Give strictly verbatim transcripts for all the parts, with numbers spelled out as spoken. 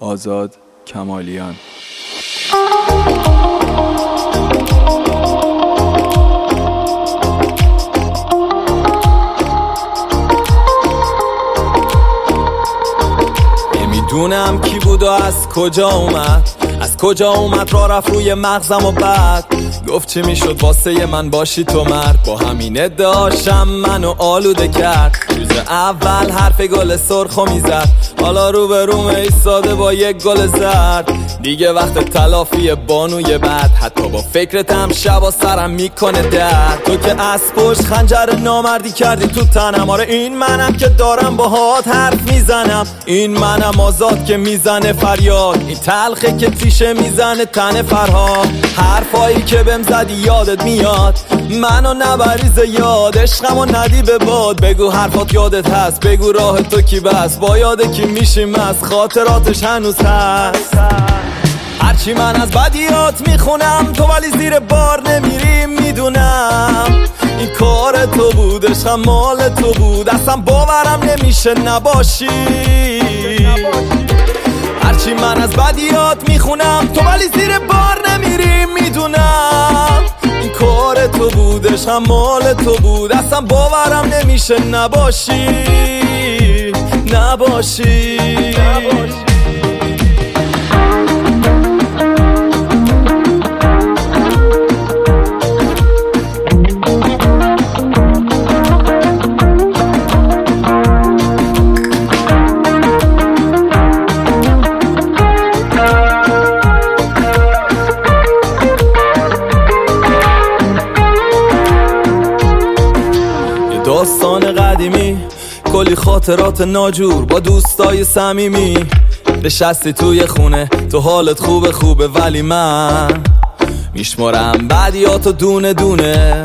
آزاد کمالیان. نمیدونم کی بود و از کجا اومد، از کجا اومد را رفت روی مغزم و بعد گفت چی میشد واسه من باشی تو مرد. با همین ادعاشم منو آلوده کرد. روز اول حرف گل سرخو میزد، حالا رو به روم ایستاده با یک گل زرد. دیگه وقت تلافی بانوی بد، حتی با فکرتم شبا سرم میکنه درد. تو که از پشت خنجر نامردی کردی تو تنم، آره این منم که دارم باهات حرف میزنم. این منم آزاد که میزنه فریاد، این تلخه که تیشه میزنه تن فرهاد. حرفایی که بهم زدی یادت میاد، منو نبریز یاد، عشقمو ندی به باد. بگو حرفات یادت هست، بگو راه تو کی بس، با یاده کی میشیم از خاطراتش هنوز هست. هرچی من از بدیات میخونم تو ولی زیر بار نمیری، میدونم این کار تو بود، عشقم مال تو بود، اصلا باورم نمیشه نباشی. هرچی من از بدیات میخونم تو ولی زیر بار نمیری، میدونم این کار تو بود، عشقم مال تو بود، اصلا باورم نمیشه نباشی نباشی, نباشی. داستان قدیمی، کلی خاطرات ناجور با دوستای صمیمی. نشستی توی خونه تو حالت خوبه خوبه، ولی من میشمارم بدیاتو دونه دونه.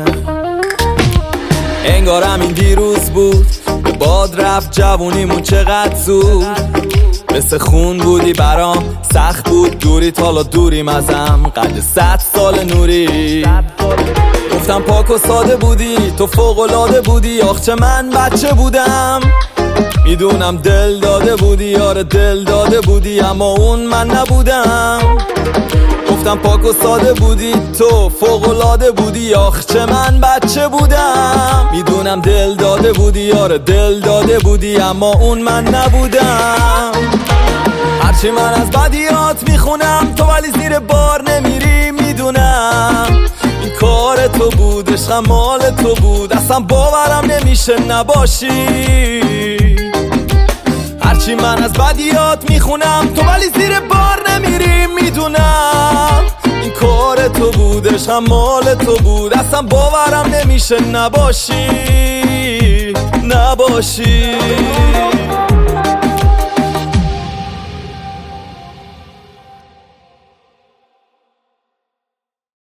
انگارم این دیروز بود، به باد رفت جوونیمون چقدر زود. مثل خون بودی برام، سخت بود دوری، حالا دوریم ازم قد صد سال نوری. گفتم پاک و ساده بودی، تو فوق‌العاده بودی، آخ چه من بچه بودم. میدونم دل داده بودی، یاره دل داده بودی، اما اون من نبودم. گفتم پاک و ساده بودی، تو فوق‌العاده بودی، آخ چه من بچه بودم. میدونم دل داده بودی، یاره دل داده بودی، اما اون من نبودم. هرچی من از بدیات میخونم تو ولی زیر بار نمیری، میدونم این کار تو بود، عشقم مال تو بود، اصلا باورم نمیشه نباشی. هرچی من از بدیات میخونم تو ولی زیر بار نمیری، میدونم این کار تو بود، عشقم مال تو بود، اصلا باورم نمیشه نباشی نباشی.